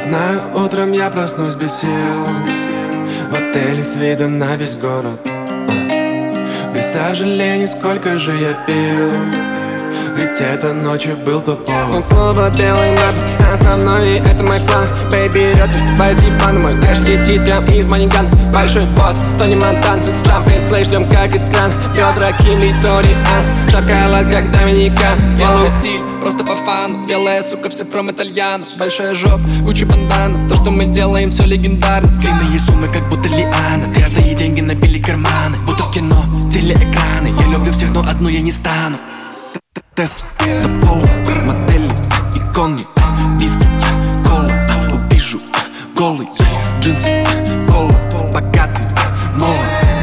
Знаю, утром я проснусь без сил в отеле с видом на весь город. Без сожалений, сколько же я пил, ведь это ночью был тот повод. У клуба белый мэп, а со мной и это мой план. Бэйби, рёд, выступай с дивана. Мой кэш летит прям из Маниган. Большой босс, Тони Монтан. Шампейн сплей, шлем как из кран. Бедра, Ким, лицо, Риан. Шоколад, как Доминика. Делаю стиль, просто по фану. Белая сука, все пром итальяно. Большая жоп, Гуччи бандана. То, что мы делаем, все легендарно. Длинные суммы, как будто лианы. Грязные деньги набили карманы, будто в кино, телеэкраны. Я люблю всех, но одну я не стану. Тесла, до пола, модели, иконы, виски, кола. Увижу голый, джинсы, пола, богатый, молод.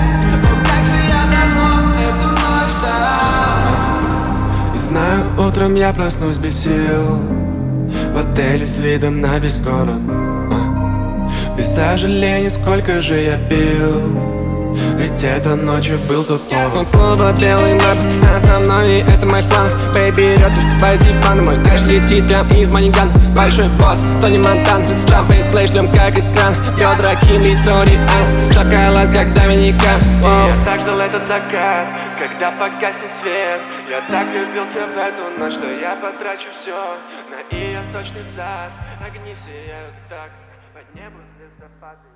И знаю, утром я проснусь без сил в отеле с видом на весь город. Без сожалений, сколько же я пил, ведь это ночью был тот повод. У клуба белый мэп, а со мной и это мой план. Бэйби, рёд, выступай с дивана. Мой кэш летит прям из Маниган. Большой босс, Тони Монтан. Шампейн сплей, шлем как из кран. Бедра, Ким, лицо, Риан. Шоколад, как Доминика. Я так ждал этот закат, когда погаснет свет. Я так влюбился в эту ночь, что я потрачу все на ее сочный зад. Огни сияют так, под небом звездопады.